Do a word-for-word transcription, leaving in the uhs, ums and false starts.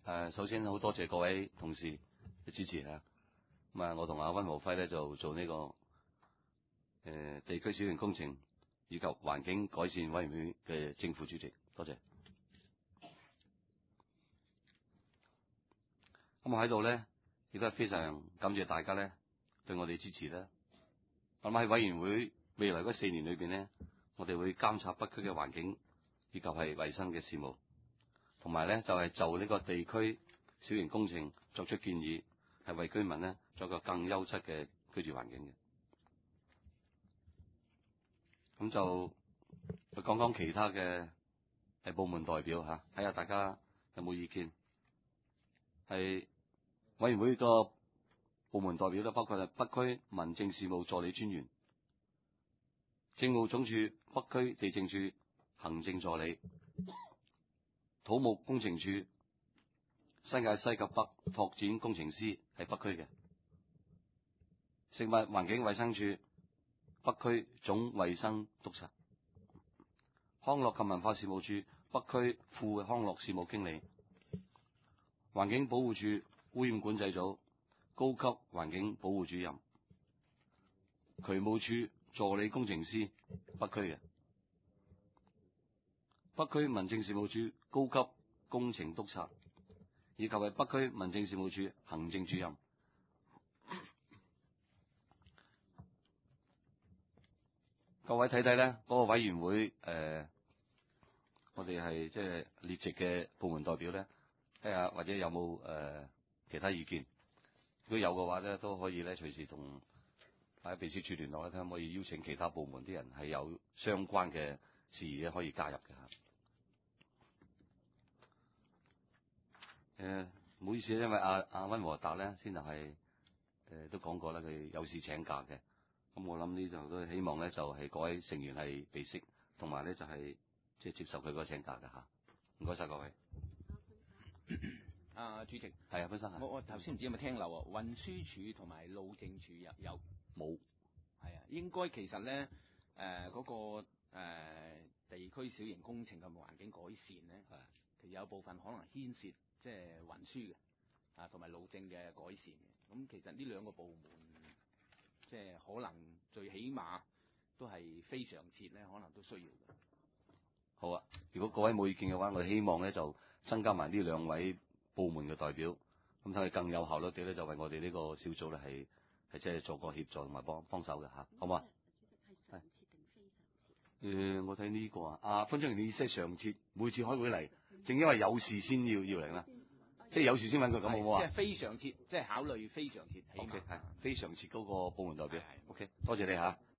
誒，首先好多謝各位同事嘅支持嚇。咁啊，我同阿溫和輝咧就做呢、這個誒、呃、地區小型工程以及環境改善委員會嘅正副主席，多謝。咁我喺度咧，亦都係非常感謝大家咧對我哋支持啦。咁喺委員會未來嗰四年裏邊咧，我哋會監察北區嘅環境以及係衛生嘅事務，同埋咧就係、是、就呢個地區小型工程作出建議，係為居民咧作個更優質嘅居住環境嘅。咁就去講講其他嘅係部門代表嚇，睇下大家有冇意見。係委員會個部門代表咧，包括係北區民政事務助理專員、政務總署北區地政處行政助理、土木工程處新界西及北拓展工程師係北區嘅，食物環境衛生署北區總衛生督察、康樂及文化事務處北區副康樂事務經理、環境保護署污染管制組高級環境保護主任、渠務處助理工程師北區嘅，北區民政事務處高級工程督察，以及係北區民政事務處行政主任。各位睇睇咧，嗰、那個委員會誒、呃，我哋係即係列席嘅部門代表咧，睇下或者有冇誒、呃、其他意見。如果有嘅話咧，都可以咧隨時同喺秘書處聯絡咧，睇下可唔可以邀請其他部門啲人係有相關嘅事宜咧，可以加入嘅嚇。誒、呃，唔好意思，因為阿阿溫和達咧先就係誒都講過啦，佢有事請假嘅。咁我諗呢度都希望咧，就係、是、各位成員係備悉，同埋咧就係即係接受佢嗰個請假嘅嚇。唔該晒各位。 啊，主席， 係啊，潘生。 我我頭先唔知有冇聽漏啊？運輸署同埋路政署有有冇？ 係啊，應該其實咧誒嗰個、呃、地區小型工程嘅環境改善咧，係其實有部分可能牽涉即係運輸嘅啊，同埋路政嘅改善嘅。咁其實呢兩個部門即係可能最起碼都係非常設咧，可能都需要嘅。 好啊，如果各位冇意見嘅話，我哋希望咧就增加埋呢兩位部門嘅代表，咁睇佢更有效率啲咧，就為我哋呢個小組咧係係即係做個協助同埋幫幫手嘅嚇，好嘛？係。誒、呃，我睇呢、這個啊，阿潘章榮，你意思係常設每次開會嚟，正因為有事先要要嚟啦，即係有事先揾佢咁好唔好啊？ 即係非常設，即係考慮非常設。 O K，係非常設嗰個部門代表。O K，多謝你嚇。